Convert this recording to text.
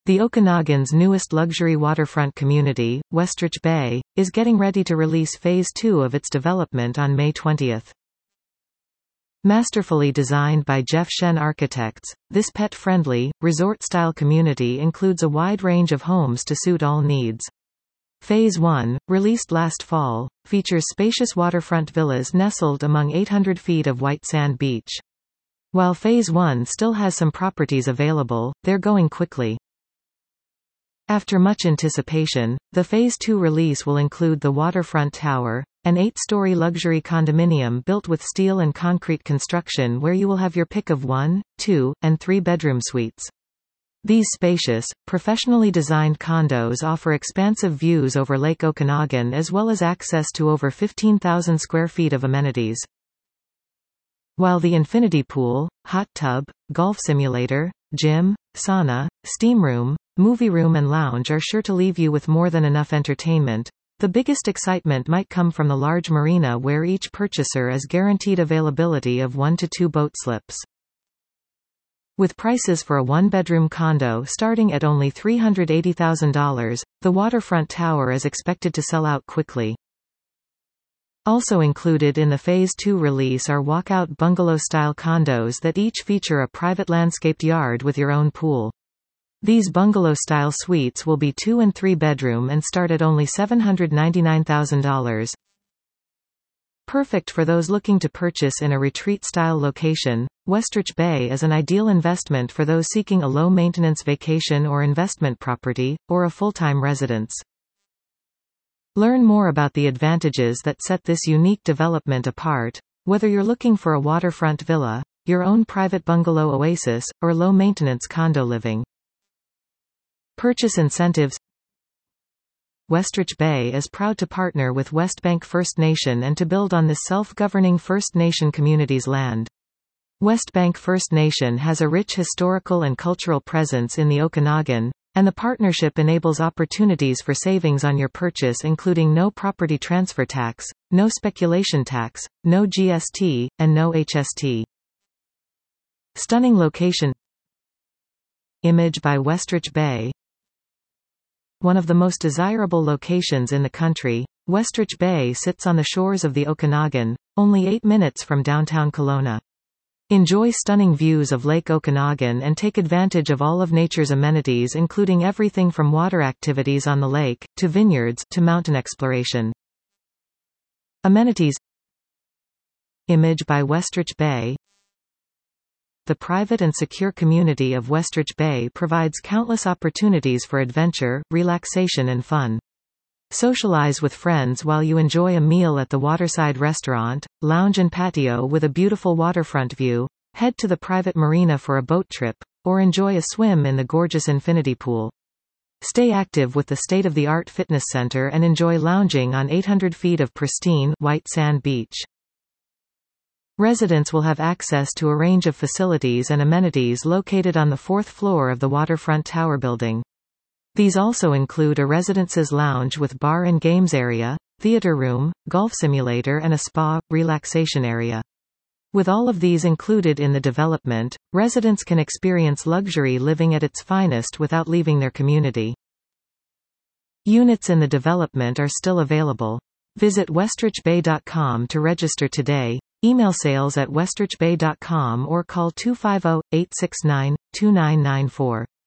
The Okanagan's newest luxury waterfront community, Westridge Bay, is getting ready to release Phase 2 of its development on May 20. Masterfully designed by Jeff Shen Architects, this pet-friendly, resort-style community includes a wide range of homes to suit all needs. Phase 1, released last fall, features spacious waterfront villas nestled among 800 feet of white sand beach. While Phase 1 still has some properties available, they're going quickly. After much anticipation, the Phase 2 release will include the Waterfront Tower, an 8-story luxury condominium built with steel and concrete construction where you will have your pick of 1, 2, and 3-bedroom suites. These spacious, professionally designed condos offer expansive views over Lake Okanagan as well as access to over 15,000 square feet of amenities. While the infinity pool, hot tub, golf simulator, gym, sauna, steam room, movie room and lounge are sure to leave you with more than enough entertainment, the biggest excitement might come from the large marina where each purchaser is guaranteed availability of 1 to 2 boat slips. With prices for a 1-bedroom condo starting at only $380,000, the Waterfront Tower is expected to sell out quickly. Also included in the Phase 2 release are walkout bungalow-style condos that each feature a private landscaped yard with your own pool. These bungalow-style suites will be 2 and 3 bedroom and start at only $799,000. Perfect for those looking to purchase in a retreat-style location, Westridge Bay is an ideal investment for those seeking a low-maintenance vacation or investment property, or a full-time residence. Learn more about the advantages that set this unique development apart, whether you're looking for a waterfront villa, your own private bungalow oasis, or low-maintenance condo living. Purchase incentives. Westridge Bay is proud to partner with Westbank First Nation and to build on this self-governing First Nation community's land. Westbank First Nation has a rich historical and cultural presence in the Okanagan, and the partnership enables opportunities for savings on your purchase including no property transfer tax, no speculation tax, no GST, and no HST. Stunning location. Image by Westridge Bay. One of the most desirable locations in the country, Westridge Bay sits on the shores of the Okanagan, only 8 minutes from downtown Kelowna. Enjoy stunning views of Lake Okanagan and take advantage of all of nature's amenities including everything from water activities on the lake, to vineyards, to mountain exploration. Amenities. Image by Westridge Bay. The private and secure community of Westridge Bay provides countless opportunities for adventure, relaxation and fun. Socialize with friends while you enjoy a meal at the waterside restaurant, lounge and patio with a beautiful waterfront view, head to the private marina for a boat trip, or enjoy a swim in the gorgeous infinity pool. Stay active with the state-of-the-art fitness center and enjoy lounging on 800 feet of pristine, white sand beach. Residents will have access to a range of facilities and amenities located on the 4th floor of the Waterfront Tower building. These also include a residence's lounge with bar and games area, theater room, golf simulator and a spa, relaxation area. With all of these included in the development, residents can experience luxury living at its finest without leaving their community. Units in the development are still available. Visit westridgebay.com to register today. Email sales@westridgebay.com or call 250-869-2994.